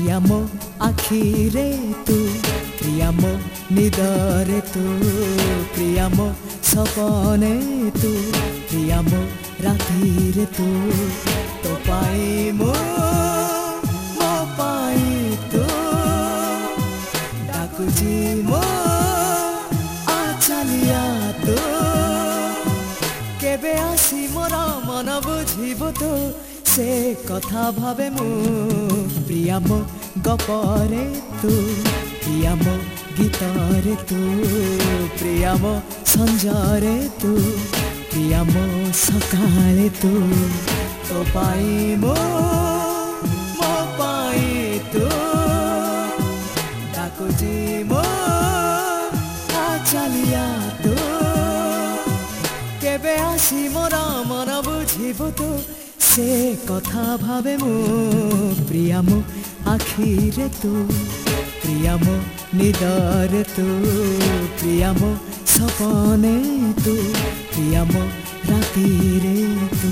प्रिया मो आखिरे तू प्रिया मो निदरे तू प्रिया मो सपने तू प्रिया मो रातिरे तू तो पाई मो पाई तू डाकुची मो आचालिया तू केबे आसी मोरा मन बुझिबो तो से कथा भावे मु प्रिया मो गपरे तू प्रिया मो गीतरे तू प्रिया मो संजरे तू प्रिया मो सकाळे तू तो पाई मो पाई तू डाकुची मो आचालिया तू केबे आसी मोरा मन बुझिबो तो से कथा भावे मु प्रिया मो आखिरे तू प्रिया मो निदरे तू प्रिया मो सपने तू प्रिया मो रातिरे तू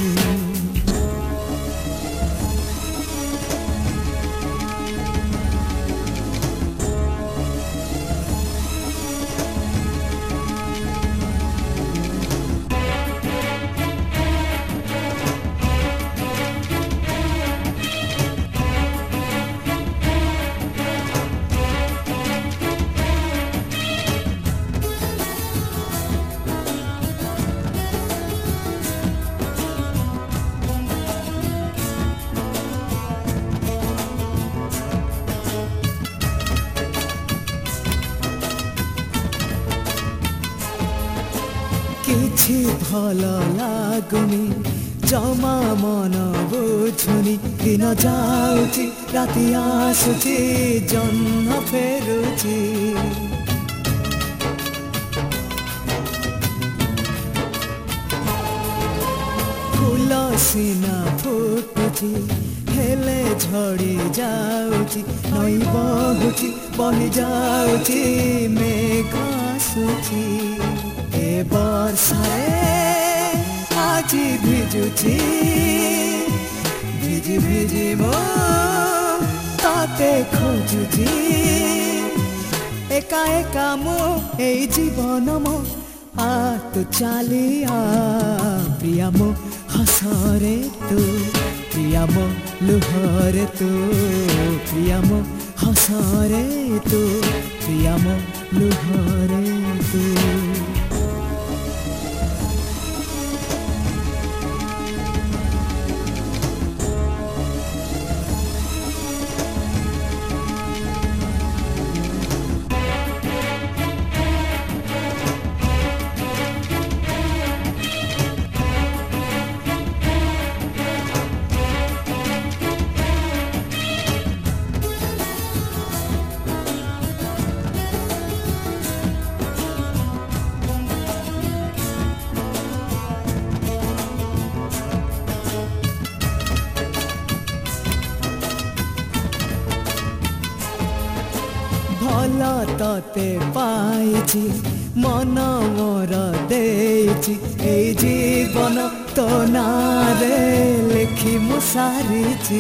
किछि भल लागुनी जमा मन बुझुनी दिन जाउची राति आसुची जन्म फेरुची फूल सीना फुटुची हेले झड़ी जाउची नई बहुची बही जाउची मेघ आसुची ए बर्षारे आजी भिजुची भिजी भिजी मो ताते खोजुची एका एका मो ए जीवन मो आ तू चालिया प्रिया मो हसरे तू प्रिया मो लुहरे तू प्रिया मो हसरे तू प्रिया मो लुहरे तू भल तते पाइछि मन मोर देछि ए जीवन तो नारे लेखि मु सारिछि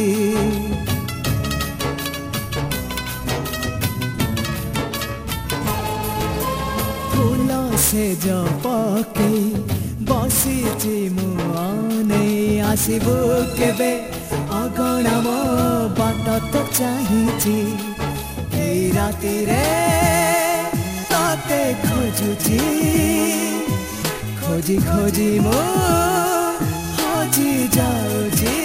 फूल से जो पकई बसिछि मु आने आसिबु केबे अगणा मो बाट तो चाहिछि राति रे ताते खोजुची खोजी खोजी मो हजी जाउची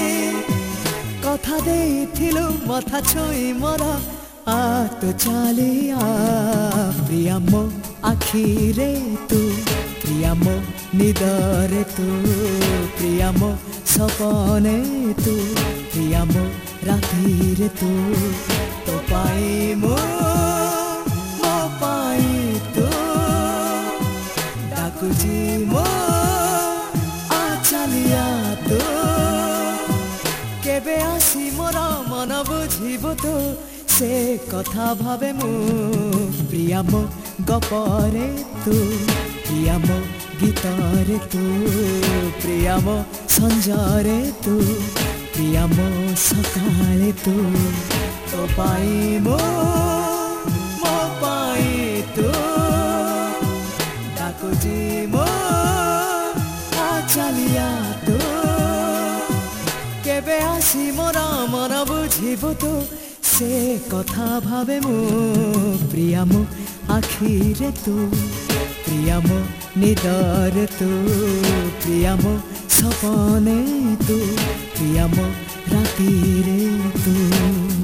कथा देइथिलु मथा छोई मोरा आ तो चालिया प्रिया मो आखिरे तू प्रिया मो निदरे तू प्रिया मो सपने तू प्रिया मो रातिरे तू तो पाई मो पाई तू डाकुची मो आचालिया तू केबे आसी मोरा मन बुझिबो तो से कथा भावे मु प्रिया मो गपरे तू प्रिया मो गीतरे तू प्रिया मो संजरे तू प्रिया मो सकाळे तू तो पाई मो पाई तू डाकुची मो चलिया तू केबे आसी मोरा मन बुझिबो तो से कथा भावे मो प्रिया मो आखिरे तू प्रिया मो निदरे तू प्रिया मो सपने तू प्रिया मो रातिरे तू।